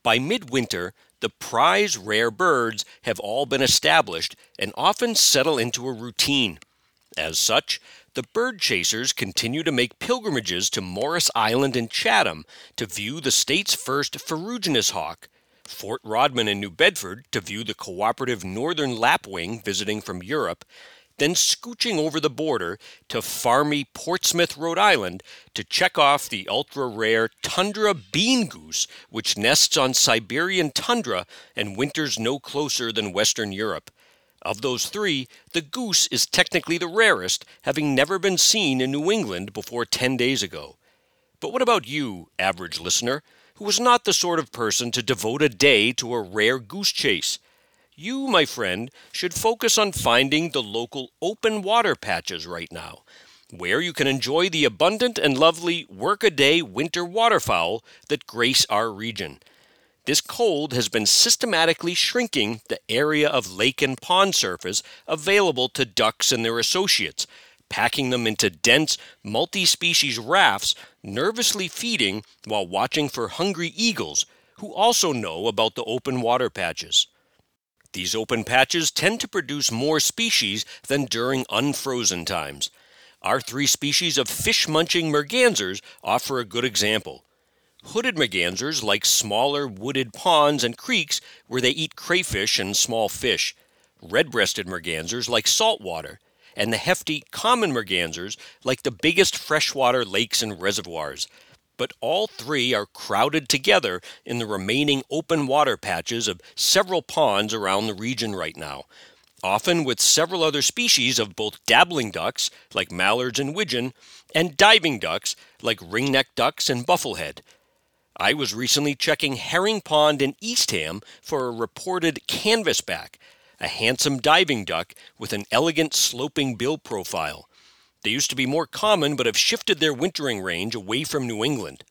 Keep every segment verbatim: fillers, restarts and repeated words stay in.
By midwinter, the prize rare birds have all been established and often settle into a routine. As such, the bird chasers continue to make pilgrimages to Morris Island and Chatham to view the state's first ferruginous hawk, Fort Rodman in New Bedford to view the cooperative northern lapwing visiting from Europe, then scooching over the border to farmy Portsmouth, Rhode Island to check off the ultra-rare tundra bean goose, which nests on Siberian tundra and winters no closer than Western Europe. Of those three, the goose is technically the rarest, having never been seen in New England before ten days ago. But what about you, average listener, who is not the sort of person to devote a day to a rare goose chase? You, my friend, should focus on finding the local open water patches right now, where you can enjoy the abundant and lovely workaday winter waterfowl that grace our region. This cold has been systematically shrinking the area of lake and pond surface available to ducks and their associates, packing them into dense, multi-species rafts, nervously feeding while watching for hungry eagles, who also know about the open water patches. These open patches tend to produce more species than during unfrozen times. Our three species of fish-munching mergansers offer a good example. Hooded mergansers like smaller wooded ponds and creeks where they eat crayfish and small fish. Red-breasted mergansers like saltwater, and the hefty common mergansers like the biggest freshwater lakes and reservoirs. But all three are crowded together in the remaining open water patches of several ponds around the region right now, often with several other species of both dabbling ducks, like mallards and widgeon, and diving ducks, like ringneck ducks and bufflehead. I was recently checking Herring Pond in Eastham for a reported canvasback, a handsome diving duck with an elegant sloping bill profile. They used to be more common but have shifted their wintering range away from New England.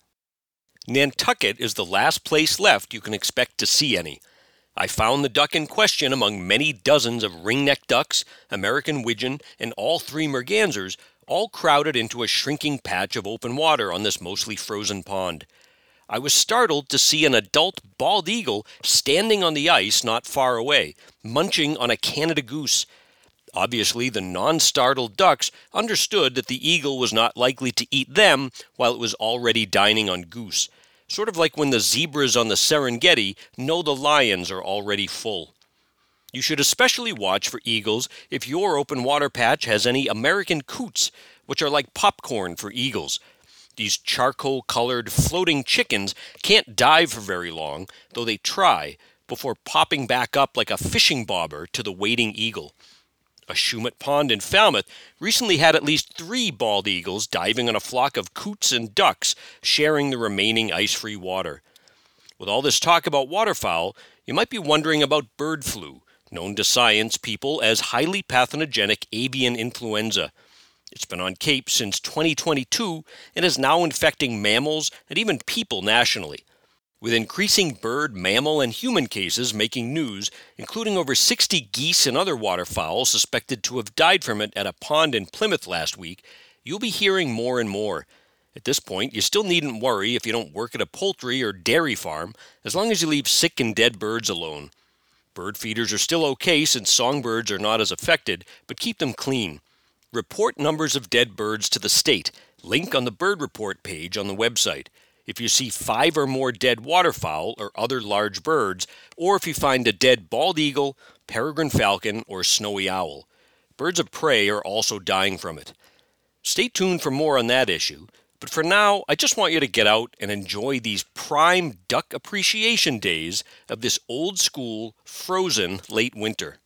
Nantucket is the last place left you can expect to see any. I found the duck in question among many dozens of ringneck ducks, American widgeon, and all three mergansers, all crowded into a shrinking patch of open water on this mostly frozen pond. I was startled to see an adult bald eagle standing on the ice not far away, munching on a Canada goose. Obviously, the non-startled ducks understood that the eagle was not likely to eat them while it was already dining on goose, sort of like when the zebras on the Serengeti know the lions are already full. You should especially watch for eagles if your open water patch has any American coots, which are like popcorn for eagles. These charcoal-colored floating chickens can't dive for very long, though they try, before popping back up like a fishing bobber to the waiting eagle. A Shumat Pond in Falmouth recently had at least three bald eagles diving on a flock of coots and ducks, sharing the remaining ice-free water. With all this talk about waterfowl, you might be wondering about bird flu, known to science people as highly pathogenic avian influenza. It's been on Cape since twenty twenty-two and is now infecting mammals and even people nationally. With increasing bird, mammal, and human cases making news, including over sixty geese and other waterfowl suspected to have died from it at a pond in Plymouth last week, you'll be hearing more and more. At this point, you still needn't worry if you don't work at a poultry or dairy farm, as long as you leave sick and dead birds alone. Bird feeders are still okay since songbirds are not as affected, but keep them clean. Report numbers of dead birds to the state. Link on the bird report page on the website. If you see five or more dead waterfowl or other large birds, or if you find a dead bald eagle, peregrine falcon, or snowy owl. Birds of prey are also dying from it. Stay tuned for more on that issue, but for now, I just want you to get out and enjoy these prime duck appreciation days of this old-school, frozen late winter.